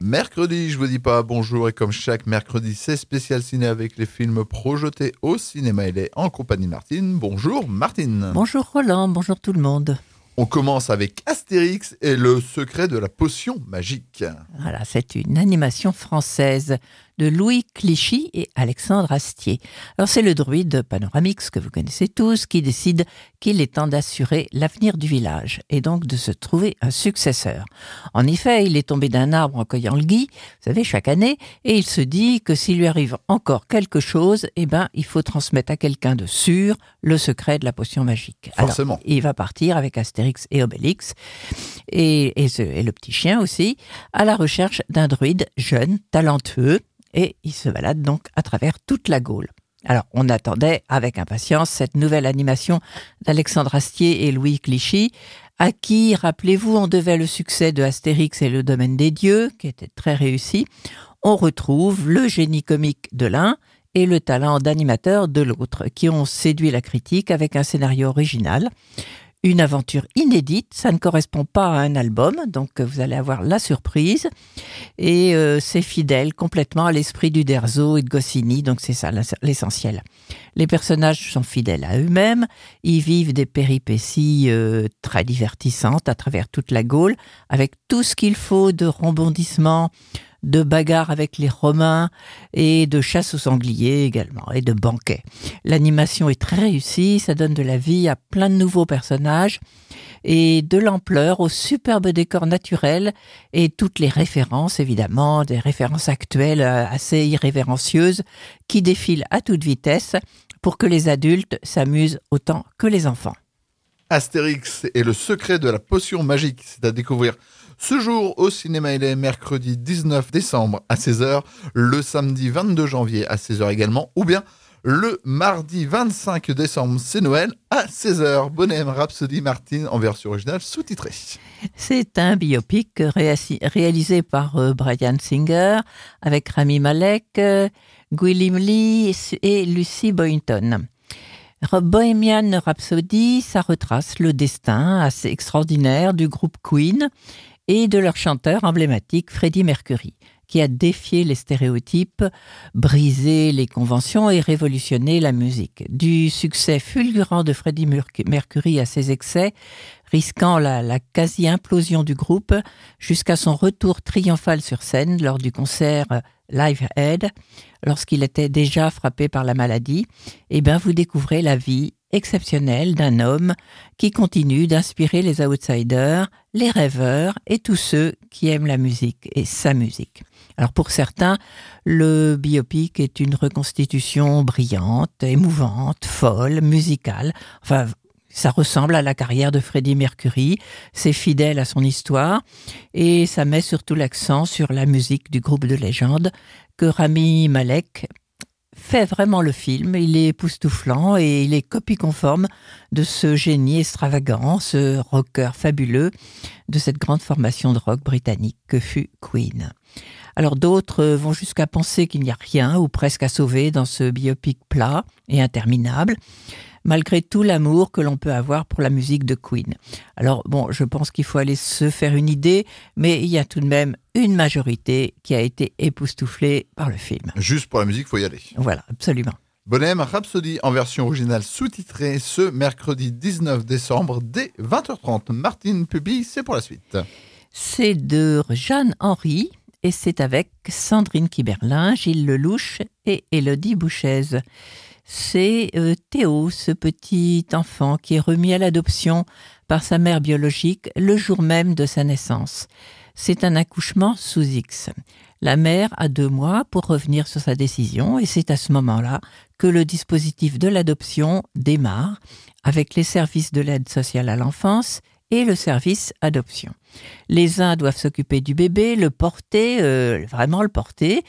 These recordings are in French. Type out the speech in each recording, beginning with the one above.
Mercredi, je vous dis pas bonjour et comme chaque mercredi, c'est spécial ciné avec les films projetés au cinéma LA en compagnie de Martine. Bonjour Martine. Bonjour Roland, bonjour tout le monde. On commence avec Astérix et le secret de la potion magique. Voilà, c'est une animation française de Louis Clichy et Alexandre Astier. Alors c'est le druide Panoramix que vous connaissez tous qui décide qu'il est temps d'assurer l'avenir du village et donc de se trouver un successeur. En effet, il est tombé d'un arbre en cueillant le gui, vous savez, chaque année, et il se dit que s'il lui arrive encore quelque chose, il faut transmettre à quelqu'un de sûr le secret de la potion magique. Forcément. Alors, il va partir avec Astérix et Obélix et le petit chien aussi à la recherche d'un druide jeune, talentueux, et il se balade donc à travers toute la Gaule. Alors, on attendait avec impatience cette nouvelle animation d'Alexandre Astier et Louis Clichy, à qui, rappelez-vous, on devait le succès de Astérix et le domaine des dieux, qui était très réussi. On retrouve le génie comique de l'un et le talent d'animateur de l'autre, qui ont séduit la critique avec un scénario original. Une aventure inédite, ça ne correspond pas à un album, donc vous allez avoir la surprise. Et c'est fidèle complètement à l'esprit d'Uderzo et de Goscinny, donc c'est ça l'essentiel. Les personnages sont fidèles à eux-mêmes, ils vivent des péripéties très divertissantes à travers toute la Gaule, avec tout ce qu'il faut de rebondissements, de bagarres avec les Romains et de chasse aux sangliers également, et de banquets. L'animation est très réussie, ça donne de la vie à plein de nouveaux personnages et de l'ampleur aux superbes décors naturels et toutes les références, évidemment, des références actuelles assez irrévérencieuses qui défilent à toute vitesse pour que les adultes s'amusent autant que les enfants. Astérix et le secret de la potion magique, c'est à découvrir ce jour au cinéma LA, mercredi 19 décembre à 16h, le samedi 22 janvier à 16h également, ou bien le mardi 25 décembre, c'est Noël, à 16h. Bohème Rhapsody, Martine, en version originale sous-titrée. C'est un biopic réalisé par Bryan Singer, avec Rami Malek, Gwilym Lee et Lucy Boynton. Bohemian Rhapsody, ça retrace le destin assez extraordinaire du groupe Queen et de leur chanteur emblématique Freddie Mercury, qui a défié les stéréotypes, brisé les conventions et révolutionné la musique. Du succès fulgurant de Freddie Mercury à ses excès, risquant la quasi-implosion du groupe, jusqu'à son retour triomphal sur scène lors du concert Live Aid, lorsqu'il était déjà frappé par la maladie, vous découvrez la vie exceptionnelle d'un homme qui continue d'inspirer les outsiders, les rêveurs et tous ceux qui aiment la musique et sa musique. Alors pour certains, le biopic est une reconstitution brillante, émouvante, folle, musicale. Enfin, ça ressemble à la carrière de Freddie Mercury, c'est fidèle à son histoire et ça met surtout l'accent sur la musique du groupe de légende que Rami Malek fait vraiment le film. Il est époustouflant et il est copie conforme de ce génie extravagant, ce rocker fabuleux de cette grande formation de rock britannique que fut Queen. Alors d'autres vont jusqu'à penser qu'il n'y a rien ou presque à sauver dans ce biopic plat et interminable, malgré tout l'amour que l'on peut avoir pour la musique de Queen. Alors bon, je pense qu'il faut aller se faire une idée, mais il y a tout de même une majorité qui a été époustouflée par le film. Juste pour la musique, il faut y aller. Voilà, absolument. Bohème Rhapsody en version originale sous-titrée ce mercredi 19 décembre dès 20h30. Martine Puby, c'est pour la suite. C'est de Jeanne Henry et c'est avec Sandrine Kiberlin, Gilles Lelouch et Élodie Bouchez. C'est Théo, ce petit enfant qui est remis à l'adoption par sa mère biologique le jour même de sa naissance. C'est un accouchement sous X. La mère a 2 mois pour revenir sur sa décision et c'est à ce moment-là que le dispositif de l'adoption démarre avec les services de l'aide sociale à l'enfance et le service adoption. Les uns doivent s'occuper du bébé, le porter, vraiment le porter,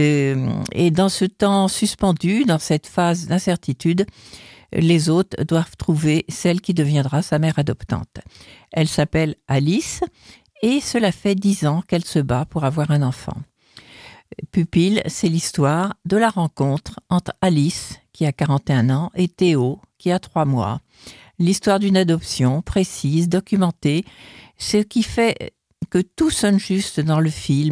et dans ce temps suspendu, dans cette phase d'incertitude, les autres doivent trouver celle qui deviendra sa mère adoptante. Elle s'appelle Alice et cela fait 10 ans qu'elle se bat pour avoir un enfant. Pupille, c'est l'histoire de la rencontre entre Alice, qui a 41 ans, et Théo, qui a 3 mois. L'histoire d'une adoption précise, documentée, ce qui fait que tout sonne juste dans le film,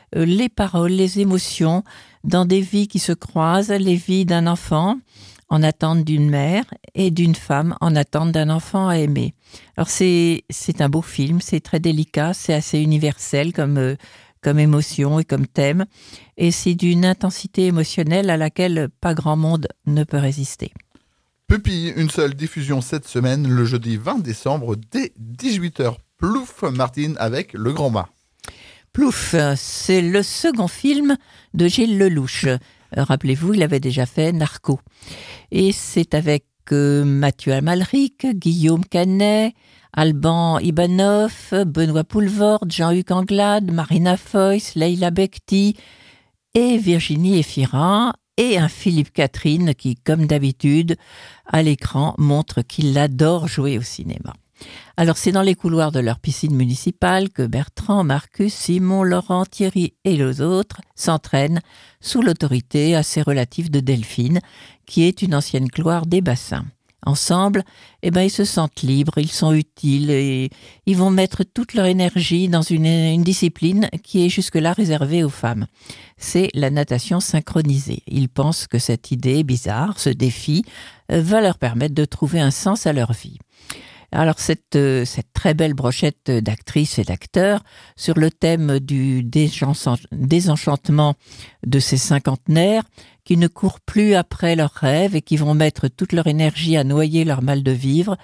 les paroles, les émotions dans des vies qui se croisent, les vies d'un enfant en attente d'une mère et d'une femme en attente d'un enfant à aimer. Alors c'est un beau film, c'est très délicat, c'est assez universel comme émotion et comme thème, et c'est d'une intensité émotionnelle à laquelle pas grand monde ne peut résister. Pupille, une seule diffusion cette semaine, le jeudi 20 décembre dès 18h. Plouf, Martine avec Le Grand Mât. Plouf, c'est le second film de Gilles Lelouch. Rappelez-vous, il avait déjà fait Narco. Et c'est avec Mathieu Amalric, Guillaume Canet, Alban Ibanov, Benoît Poulvord, Jean-Hugues Anglade, Marina Foïs, Leila Bekti et Virginie Efira, et un Philippe Catherine qui, comme d'habitude, à l'écran, montre qu'il adore jouer au cinéma. Alors c'est dans les couloirs de leur piscine municipale que Bertrand, Marcus, Simon, Laurent, Thierry et les autres s'entraînent sous l'autorité assez relative de Delphine, qui est une ancienne gloire des bassins. Ensemble, ils se sentent libres, ils sont utiles et ils vont mettre toute leur énergie dans une discipline qui est jusque-là réservée aux femmes. C'est la natation synchronisée. Ils pensent que cette idée bizarre, ce défi, va leur permettre de trouver un sens à leur vie. Alors cette très belle brochette d'actrices et d'acteurs sur le thème du désenchantement de ces cinquantenaires qui ne courent plus après leurs rêves et qui vont mettre toute leur énergie à noyer leur mal de vivre,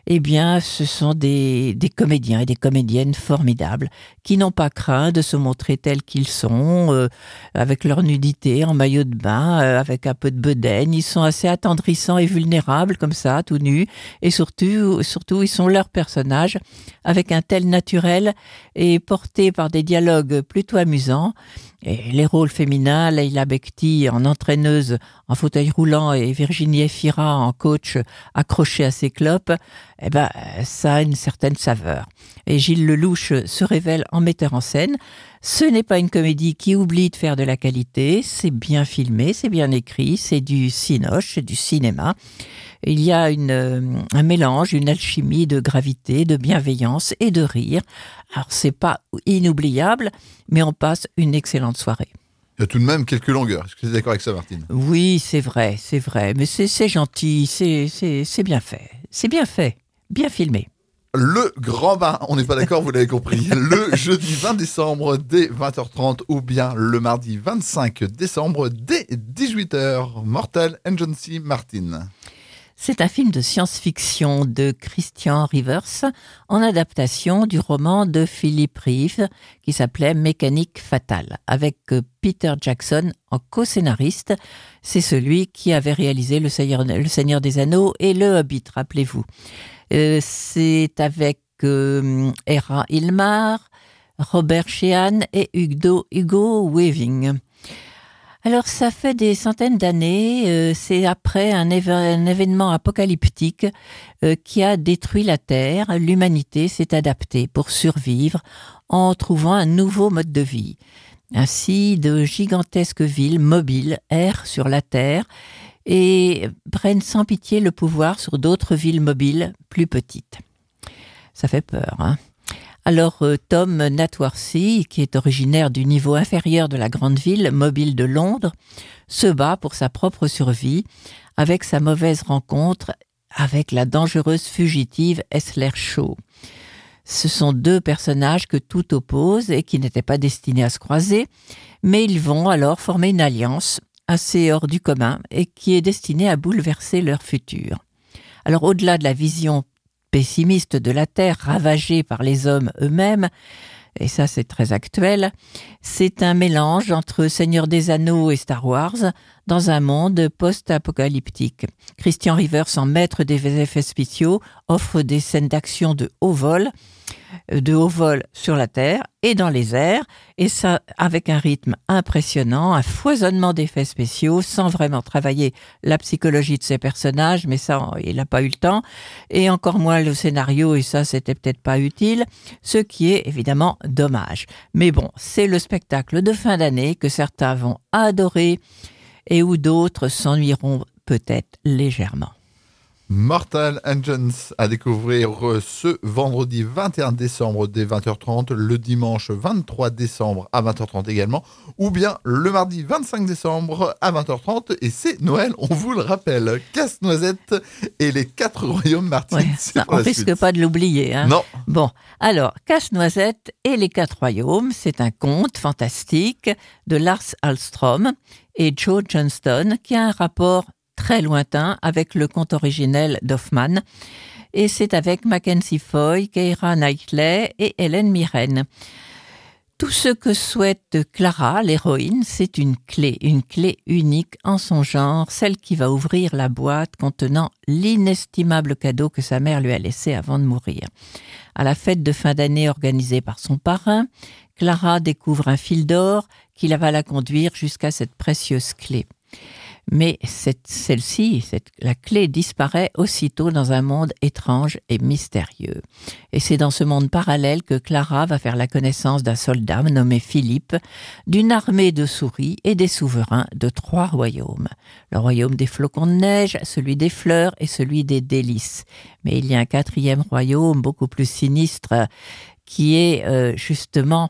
ce sont des comédiens et des comédiennes formidables qui n'ont pas craint de se montrer tels qu'ils sont, avec leur nudité, en maillot de bain, avec un peu de bedaine. Ils sont assez attendrissants et vulnérables comme ça, tout nus, et surtout ils sont leurs personnages avec un tel naturel et portés par des dialogues plutôt amusants. Et les rôles féminins, Leila Bekti en entraîneuse en fauteuil roulant et Virginie Efira en coach accrochée à ses clopes, ça a une certaine saveur. Et Gilles Lelouch se révèle en metteur en scène. Ce n'est pas une comédie qui oublie de faire de la qualité, c'est bien filmé, c'est bien écrit, c'est du cinoche, c'est du cinéma. Il y a un mélange, une alchimie de gravité, de bienveillance et de rire. Alors c'est pas inoubliable, mais on passe une excellente soirée. Il y a tout de même quelques longueurs. Est-ce que tu es d'accord avec ça, Martine ? Oui, c'est vrai. Mais c'est gentil, c'est bien fait, bien filmé. Le Grand Bain, on n'est pas d'accord, vous l'avez compris. Le jeudi 20 décembre dès 20h30 ou bien le mardi 25 décembre dès 18h. Mortal Agency, Martine. C'est un film de science-fiction de Christian Rivers en adaptation du roman de Philip Reeve qui s'appelait Mécanique fatale, avec Peter Jackson en co-scénariste. C'est celui qui avait réalisé Le Seigneur des Anneaux et Le Hobbit, rappelez-vous. C'est avec Hera Ilmar, Robert Sheehan et Hugo Weaving. Alors ça fait des centaines d'années, c'est après un événement apocalyptique qui a détruit la Terre. L'humanité s'est adaptée pour survivre en trouvant un nouveau mode de vie. Ainsi, de gigantesques villes mobiles errent sur la Terre et prennent sans pitié le pouvoir sur d'autres villes mobiles plus petites. Ça fait peur, hein ? Alors Tom Natwarsy, qui est originaire du niveau inférieur de la grande ville mobile de Londres, se bat pour sa propre survie avec sa mauvaise rencontre avec la dangereuse fugitive Esler Shaw. Ce sont deux personnages que tout oppose et qui n'étaient pas destinés à se croiser, mais ils vont alors former une alliance assez hors du commun et qui est destinée à bouleverser leur futur. Alors au-delà de la vision pessimiste de la Terre ravagée par les hommes eux-mêmes, et ça c'est très actuel, c'est un mélange entre Seigneur des Anneaux et Star Wars dans un monde post-apocalyptique. Christian Rivers, en maître des effets spéciaux, offre des scènes d'action de haut vol sur la terre et dans les airs, et ça avec un rythme impressionnant, un foisonnement d'effets spéciaux sans vraiment travailler la psychologie de ses personnages, mais ça il n'a pas eu le temps, et encore moins le scénario, et ça c'était peut-être pas utile, ce qui est évidemment dommage. Mais bon, c'est le spectacle de fin d'année que certains vont adorer et où d'autres s'ennuieront peut-être légèrement. Mortal Engines à découvrir ce vendredi 21 décembre dès 20h30, le dimanche 23 décembre à 20h30 également, ou bien le mardi 25 décembre à 20h30, et c'est Noël, on vous le rappelle. Casse-Noisette et les 4 royaumes, Martine. Ouais, ça, on risque pas de l'oublier. Hein. Non. Bon, alors, Casse-Noisette et les 4 royaumes, c'est un conte fantastique de Lars Alström et Joe Johnston qui a un rapport très lointain avec le conte originel d'Hoffmann. Et c'est avec Mackenzie Foy, Keira Knightley et Hélène Mirren. Tout ce que souhaite Clara, l'héroïne, c'est une clé unique en son genre, celle qui va ouvrir la boîte contenant l'inestimable cadeau que sa mère lui a laissé avant de mourir. À la fête de fin d'année organisée par son parrain, Clara découvre un fil d'or qui va la conduire jusqu'à cette précieuse clé. Mais la clé disparaît aussitôt dans un monde étrange et mystérieux. Et c'est dans ce monde parallèle que Clara va faire la connaissance d'un soldat nommé Philippe, d'une armée de souris et des souverains de 3 royaumes. Le royaume des flocons de neige, celui des fleurs et celui des délices. Mais il y a un 4e royaume beaucoup plus sinistre qui est justement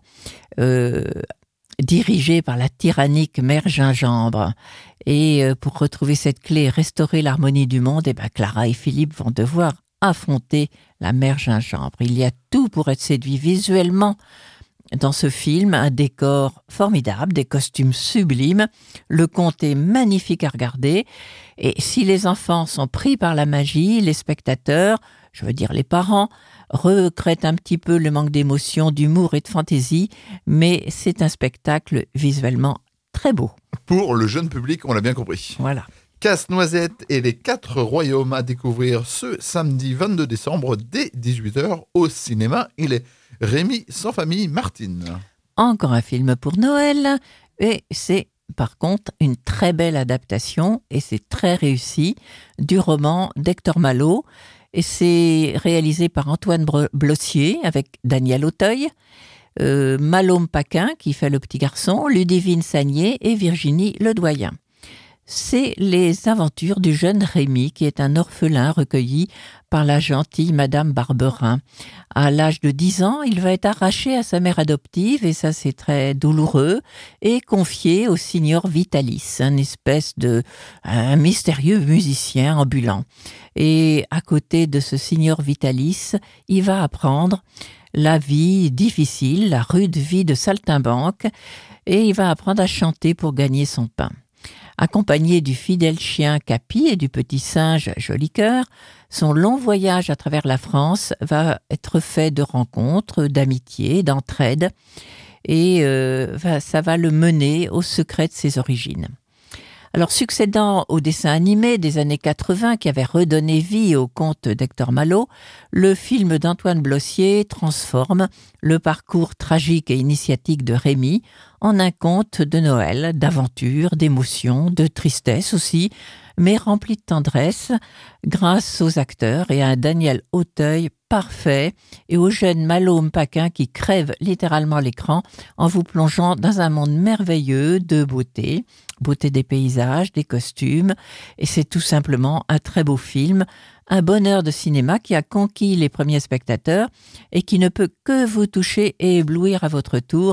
dirigé par la tyrannique mère Gingembre. Et pour retrouver cette clé et restaurer l'harmonie du monde, Clara et Philippe vont devoir affronter la mère Gingembre. Il y a tout pour être séduit visuellement dans ce film, un décor formidable, des costumes sublimes, le conte est magnifique à regarder. Et si les enfants sont pris par la magie, les spectateurs, je veux dire les parents, regrettent un petit peu le manque d'émotion, d'humour et de fantaisie, mais c'est un spectacle visuellement très beau. Pour le jeune public, on l'a bien compris. Voilà. Casse-Noisette et les 4 royaumes à découvrir ce samedi 22 décembre dès 18h au cinéma. Il est Rémi sans famille, Martine. Encore un film pour Noël, et c'est par contre une très belle adaptation, et c'est très réussi, du roman d'Hector Malot. Et c'est réalisé par Antoine Blossier avec Daniel Auteuil, Malôme Paquin qui fait le petit garçon, Ludivine Sagnier et Virginie Ledoyen. C'est les aventures du jeune Rémi qui est un orphelin recueilli par la gentille Madame Barberin. À l'âge de 10 ans, il va être arraché à sa mère adoptive, et ça c'est très douloureux, et confié au signor Vitalis, un mystérieux musicien ambulant. Et à côté de ce signor Vitalis, il va apprendre la vie difficile, la rude vie de saltimbanque, et il va apprendre à chanter pour gagner son pain. Accompagné du fidèle chien Capi et du petit singe Joli-Cœur, son long voyage à travers la France va être fait de rencontres, d'amitié, d'entraide, et ça va le mener au secret de ses origines. Alors, succédant au dessin animé des années 80 qui avait redonné vie au conte d'Hector Malot, le film d'Antoine Blossier transforme le parcours tragique et initiatique de Rémi en un conte de Noël, d'aventure, d'émotion, de tristesse aussi, mais rempli de tendresse grâce aux acteurs et à un Daniel Auteuil parfait et au jeune Malôme Paquin qui crève littéralement l'écran en vous plongeant dans un monde merveilleux de beauté des paysages, des costumes, et c'est tout simplement un très beau film, un bonheur de cinéma qui a conquis les premiers spectateurs et qui ne peut que vous toucher et éblouir à votre tour.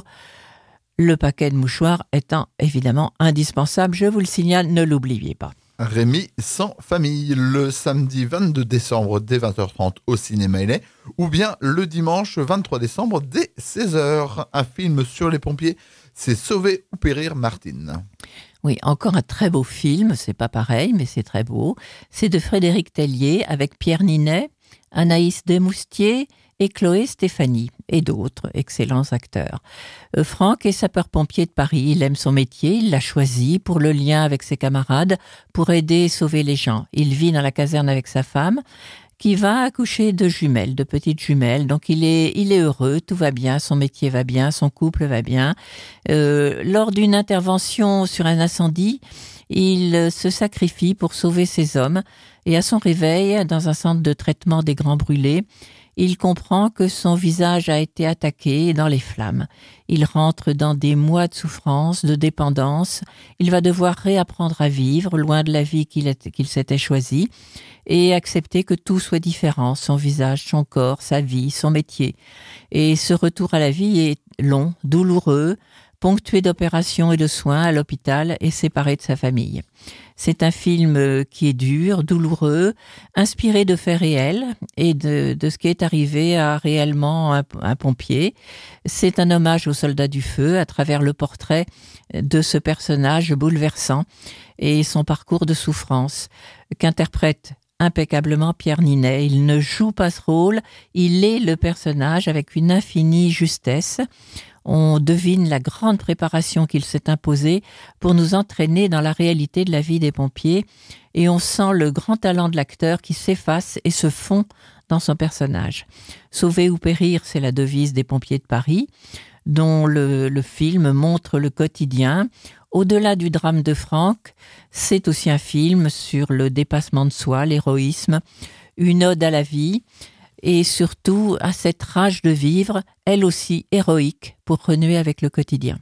Le paquet de mouchoirs étant évidemment indispensable, je vous le signale, ne l'oubliez pas. Rémi sans famille, le samedi 22 décembre dès 20h30 au cinéma LA, ou bien le dimanche 23 décembre dès 16h. Un film sur les pompiers, c'est Sauver ou périr, Martine. Oui, encore un très beau film, c'est pas pareil, mais c'est très beau. C'est de Frédéric Tellier avec Pierre Ninet, Anaïs Desmoustiers et Chloé Stéphanie, et d'autres excellents acteurs. Franck est sapeur-pompier de Paris, il aime son métier, il l'a choisi pour le lien avec ses camarades, pour aider et sauver les gens. Il vit dans la caserne avec sa femme, qui va accoucher de jumelles, de petites jumelles. Donc il est heureux, tout va bien, son métier va bien, son couple va bien. Lors d'une intervention sur un incendie, il se sacrifie pour sauver ses hommes. Et à son réveil, dans un centre de traitement des grands brûlés, Il comprend que son visage a été attaqué dans les flammes. Il rentre dans des mois de souffrance, de dépendance. Il va devoir réapprendre à vivre, loin de la vie qu'il s'était choisie, et accepter que tout soit différent, son visage, son corps, sa vie, son métier. Et ce retour à la vie est long, douloureux, ponctué d'opérations et de soins à l'hôpital et séparé de sa famille. C'est un film qui est dur, douloureux, inspiré de faits réels et de ce qui est arrivé à réellement un pompier. C'est un hommage aux soldats du feu à travers le portrait de ce personnage bouleversant et son parcours de souffrance qu'interprète impeccablement Pierre Ninet. Il ne joue pas ce rôle, il est le personnage avec une infinie justesse. On devine la grande préparation qu'il s'est imposée pour nous entraîner dans la réalité de la vie des pompiers et on sent le grand talent de l'acteur qui s'efface et se fond dans son personnage. Sauver ou périr, c'est la devise des pompiers de Paris, dont le film montre le quotidien. Au-delà du drame de Franck, c'est aussi un film sur le dépassement de soi, l'héroïsme, une ode à la vie, et surtout à cette rage de vivre, elle aussi héroïque, pour renouer avec le quotidien.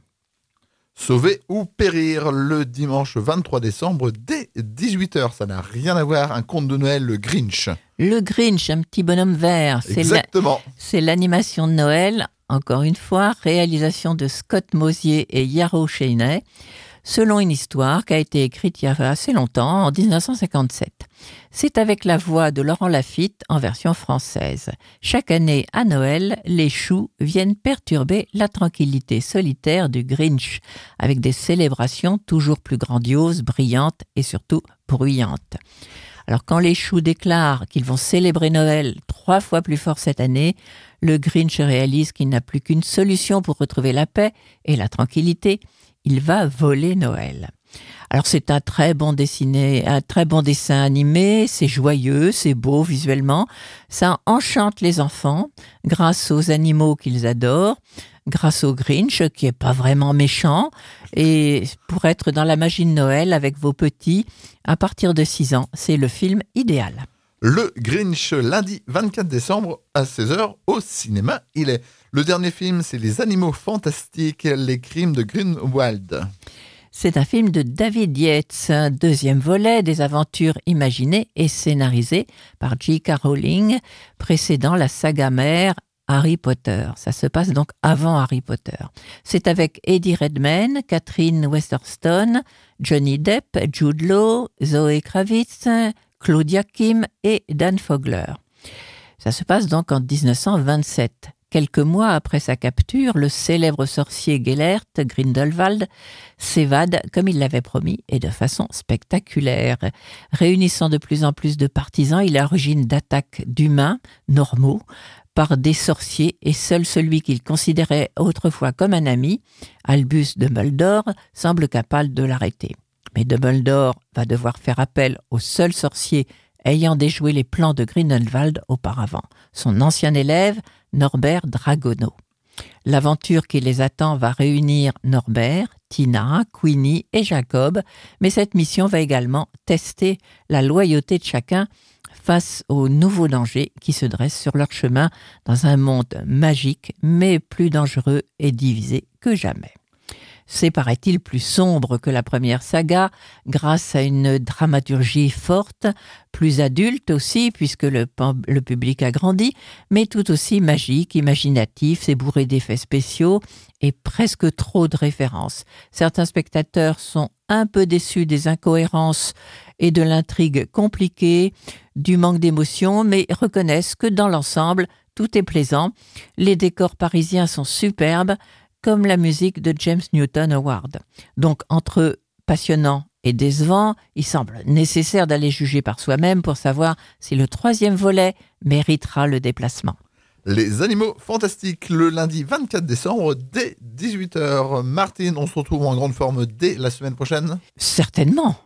Sauver ou périr, le dimanche 23 décembre dès 18h. Ça n'a rien à voir, un conte de Noël, le Grinch. Le Grinch, un petit bonhomme vert. Exactement. C'est l'animation de Noël, encore une fois, réalisation de Scott Mosier et Yarrow Cheney, selon une histoire qui a été écrite il y a assez longtemps, en 1957. C'est avec la voix de Laurent Lafitte en version française. Chaque année, à Noël, les choux viennent perturber la tranquillité solitaire du Grinch, avec des célébrations toujours plus grandioses, brillantes et surtout bruyantes. Alors quand les choux déclarent qu'ils vont célébrer Noël 3 fois plus fort cette année, le Grinch réalise qu'il n'a plus qu'une solution pour retrouver la paix et la tranquillité. Il va voler Noël. Alors c'est un très bon dessin animé, c'est joyeux, c'est beau visuellement, ça enchante les enfants grâce aux animaux qu'ils adorent, grâce au Grinch qui est pas vraiment méchant, et pour être dans la magie de Noël avec vos petits, à partir de 6 ans, c'est le film idéal. Le Grinch, lundi 24 décembre à 16h au cinéma. Le dernier film, c'est Les Animaux Fantastiques, les crimes de Grindelwald. C'est un film de David Yates, un deuxième volet des aventures imaginées et scénarisées par J.K. Rowling, précédant la saga mère Harry Potter. Ça se passe donc avant Harry Potter. C'est avec Eddie Redmayne, Catherine Westerstone, Johnny Depp, Jude Law, Zoe Kravitz, Claudia Kim et Dan Fogler. Ça se passe donc en 1927. Quelques mois après sa capture, le célèbre sorcier Gellert Grindelwald s'évade comme il l'avait promis et de façon spectaculaire. Réunissant de plus en plus de partisans, il est à l'origine d'attaques d'humains normaux par des sorciers et seul celui qu'il considérait autrefois comme un ami, Albus Dumbledore, semble capable de l'arrêter. Mais Dumbledore va devoir faire appel au seul sorcier ayant déjoué les plans de Grindelwald auparavant, son ancien élève Norbert Dragono. L'aventure qui les attend va réunir Norbert, Tina, Queenie et Jacob, mais cette mission va également tester la loyauté de chacun face aux nouveaux dangers qui se dressent sur leur chemin dans un monde magique, mais plus dangereux et divisé que jamais. C'est, paraît-il, plus sombre que la première saga, grâce à une dramaturgie forte, plus adulte aussi, puisque le public a grandi, mais tout aussi magique, imaginatif, c'est bourré d'effets spéciaux et presque trop de références. Certains spectateurs sont un peu déçus des incohérences et de l'intrigue compliquée, du manque d'émotion, mais reconnaissent que dans l'ensemble, tout est plaisant. Les décors parisiens sont superbes, comme la musique de James Newton Howard. Donc, entre passionnant et décevant, il semble nécessaire d'aller juger par soi-même pour savoir si le troisième volet méritera le déplacement. Les Animaux Fantastiques, le lundi 24 décembre, dès 18h. Martine, on se retrouve en grande forme dès la semaine prochaine ? Certainement.